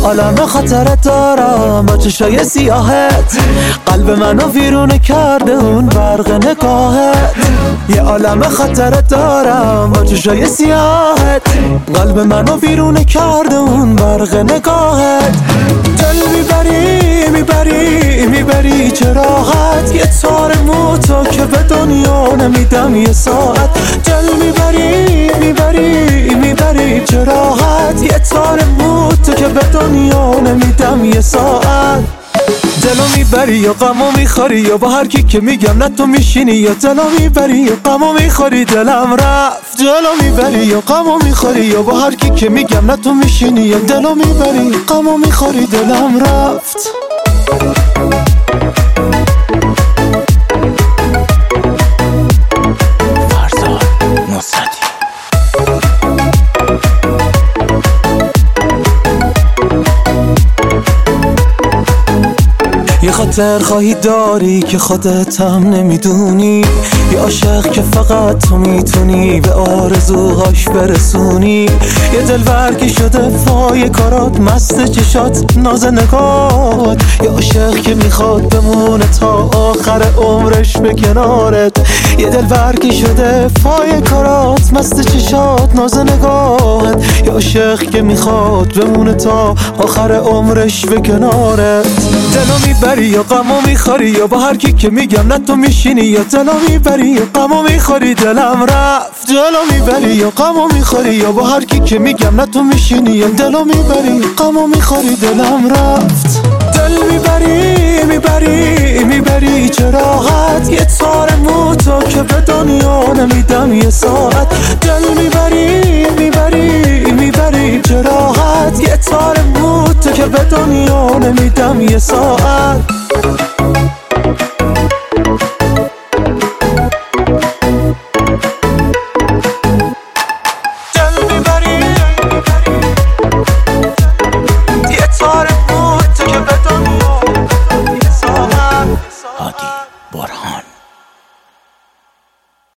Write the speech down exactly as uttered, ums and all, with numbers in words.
عالم خاطرت دارم با چشای سیاهت، قلب منو ویرونه کرده اون برق نگاهت. یه عالم خاطرت دارم با چشای سیاهت، قلب منو ویرونه کرده اون برق نگاهت. دل میبری میبری میبری چه راحت، یه تار موتو که به دنیا نمیدم یه ساعت. دل میبری میبری میبری چه راحت، یه تار موتو که به دنیا نمیدم یه ساعت. دلو میبری یا غمو میخوری، یا با هر کی که میگم نه تو میشینی، یا دلو میبری یا غمو میخوری دلم رفت. دلو میبری یا غمو میخوری، یا با هر کی که میگم نه تو میشینی، یا دلو میبری غمو میخوری دلم رفت. یه خاطر خواهی داری که خودت هم نمیدونی، یه عاشق که فقط تو میتونی به آرزوهاش برسونی. یه دلبر که شده پای کارات، مست چشات ناز نگات. یه عاشق که میخواد بمونه تا آخر عمرش به کنارت. یه دلبر که شده پای کارات، مست چشات ناز نگات. یه عاشق که میخواد بمونه تا آخر عمرش به کنارت. دلو میبری یا غمو میخوری، یا با هر کی که میگم نه تو میشینی، یا دلو میبری یا غمو میخوری دلم رفت. دلو میبری یا غمو میخوری، یا با هر کی که میگم نه تو میشینی، یا دلو میبری غمو میخوری دلم رفت. دل میبری میبری میبری چه راحت، یه تار موتو که به دنیا نمیدم یه ساعت. دل میبری میبری میبری چه راحت، یه تار موتو که به دنیا نمیدم یه ساعت.